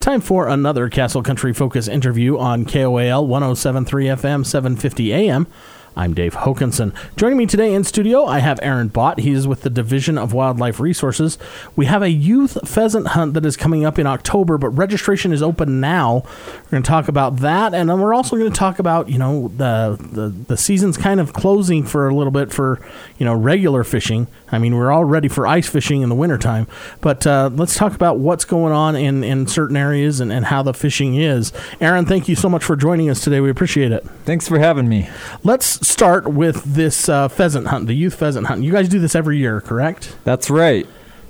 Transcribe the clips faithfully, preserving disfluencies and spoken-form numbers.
time for another Castle Country Focus interview on K O A L one oh seven point three F M, seven fifty A M. I'm Dave Hokanson. Joining me today in studio, I have Aaron Bott. He is with the Division of Wildlife Resources. We have a youth pheasant hunt that is coming up in October, but registration is open now. We're going to talk about that, and then we're also going to talk about, you know, the, the the season's kind of closing for a little bit for, you know, regular fishing. I mean, we're all ready for ice fishing in the wintertime, but uh, let's talk about what's going on in, in certain areas and, and how the fishing is. Aaron, thank you so much for joining us today. We appreciate it. Thanks for having me. Let's start with this uh, pheasant hunt, the youth pheasant hunt. You guys do this every year, correct? That's right.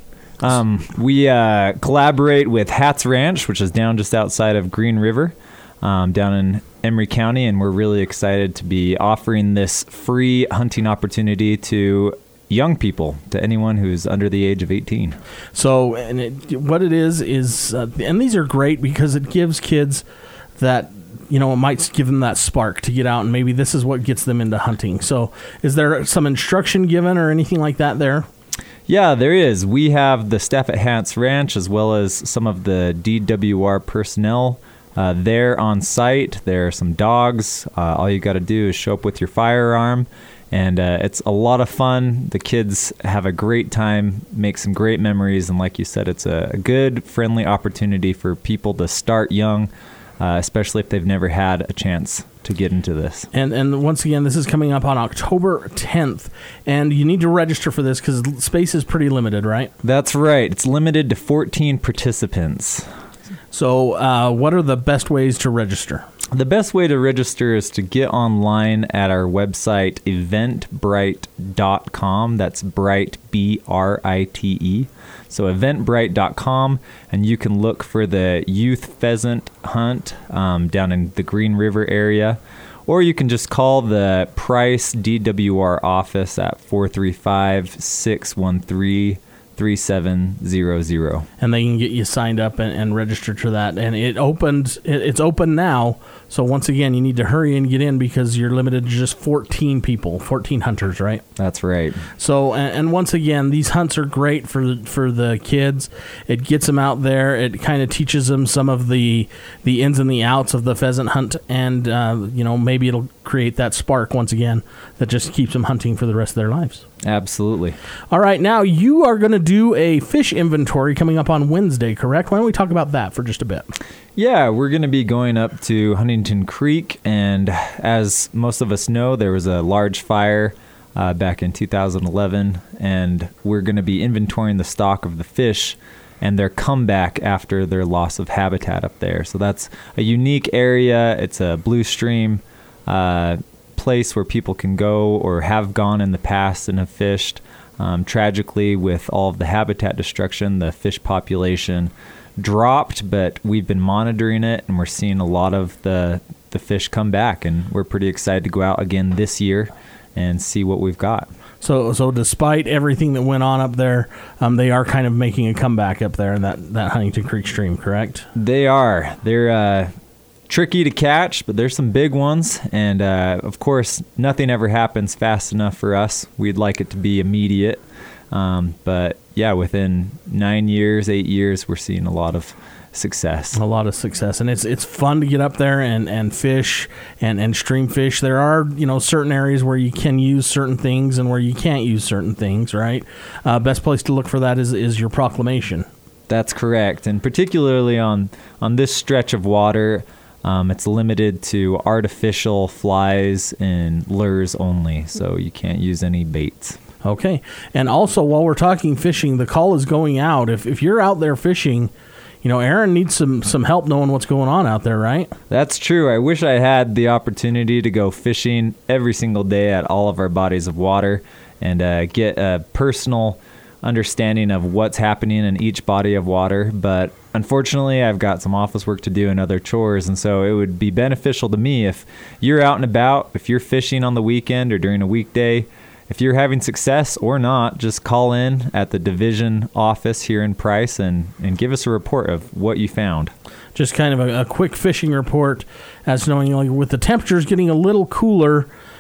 Um, we uh, collaborate with Hats Ranch, which is down just outside of Green River, um, down in Emery County, and we're really excited to be offering this free hunting opportunity to young people, to anyone who's under the age of eighteen. So, and it, what it is is, uh, and these are great because it gives kids that, you know, it might give them that spark to get out, and maybe this is what gets them into hunting. So is there some instruction given or anything like that there? Yeah, there is. We have the staff at Hats Ranch as well as some of the D W R personnel uh, there on site. There are some dogs. Uh, all you got to do is show up with your firearm, and uh, it's a lot of fun. The kids have a great time, make some great memories, and like you said, it's a, a good, friendly opportunity for people to start young, Uh, especially if they've never had a chance to get into this. And and once again, this is coming up on October tenth, and you need to register for this because space is pretty limited, right? That's right. It's limited to fourteen participants. So uh, what are the best ways to register? The best way to register is to get online at our website, eventbrite dot com. That's Bright, B R I T E. So eventbrite dot com, and you can look for the youth pheasant hunt um, down in the Green River area, or you can just call the Price D W R office at four three five, six one three, three seven zero zero. And they can get you signed up and, and registered for that. And it opened, it, it's open now. So once again, you need to hurry and get in because you're limited to just fourteen people, fourteen hunters, right? That's right. So, and, and once again, these hunts are great for for the kids. It gets them out there. It kind of teaches them some of the the ins and the outs of the pheasant hunt, and uh, you know, maybe it'll create that spark once again that just keeps them hunting for the rest of their lives. Absolutely. All right, now you are going to do a fish inventory coming up on Wednesday, correct? Why don't we talk about that for just a bit? Yeah, we're going to be going up to Huntington Creek, and as most of us know, there was a large fire uh, back in two thousand eleven, and we're going to be inventorying the stock of the fish and their comeback after their loss of habitat up there. So that's a unique area. It's a blue stream uh, place where people can go or have gone in the past and have fished. Um, tragically, with all of the habitat destruction, the fish population dropped, but we've been monitoring it, and we're seeing a lot of the the fish come back, and we're pretty excited to go out again this year and see what we've got. So, so despite everything that went on up there, um, they are kind of making a comeback up there in that, that Huntington Creek stream, correct? They are. They're uh, tricky to catch, but there's some big ones, and uh, of course, nothing ever happens fast enough for us. We'd like it to be immediate. Um, but yeah, within nine years, eight years, we're seeing a lot of success. A lot of success, and it's it's fun to get up there and, and fish and, and stream fish. There are, you know, certain areas where you can use certain things and where you can't use certain things, right? Uh, best place to look for that is is your proclamation. That's correct, and particularly on on this stretch of water, um, it's limited to artificial flies and lures only, so you can't use any baits. Okay. And also, while we're talking fishing, the call is going out. If if you're out there fishing, you know, Aaron needs some, some help knowing what's going on out there, right? That's true. I wish I had the opportunity to go fishing every single day at all of our bodies of water and uh, get a personal understanding of what's happening in each body of water. But unfortunately, I've got some office work to do and other chores, and so it would be beneficial to me if you're out and about, if you're fishing on the weekend or during a weekday. If you're having success or not, just call in at the division office here in Price and, and give us a report of what you found. Just kind of a, a quick fishing report, as knowing, like, with the temperatures getting a little cooler,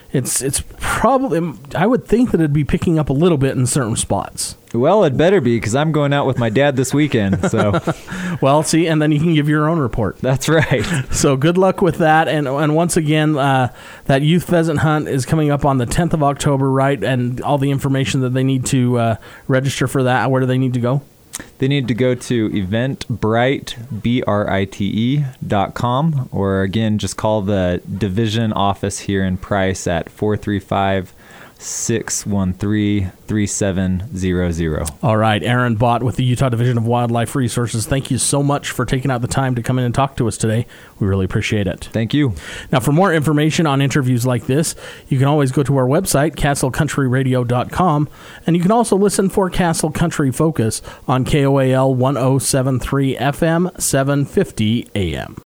it's it's probably, I would think that it'd be picking up a little bit in certain spots. Well, it better be, because I'm going out with my dad this weekend. So, well, see, and then you can give your own report. That's right. So good luck with that. And and once again, uh, that youth pheasant hunt is coming up on the tenth of October, right? And all the information that they need to uh, register for that, where do they need to go? They need to go to eventbrite, B R I T E, dot com, or again, just call the division office here in Price at four three five, six one three, three seven zero zero. All right, Aaron Bott with the Utah Division of Wildlife Resources. Thank you so much for taking out the time to come in and talk to us today. We really appreciate it. Thank you. Now, for more information on interviews like this, you can always go to our website, castle country radio dot com, and you can also listen for Castle Country Focus on K O A L one oh seven point three F M, seven fifty A M.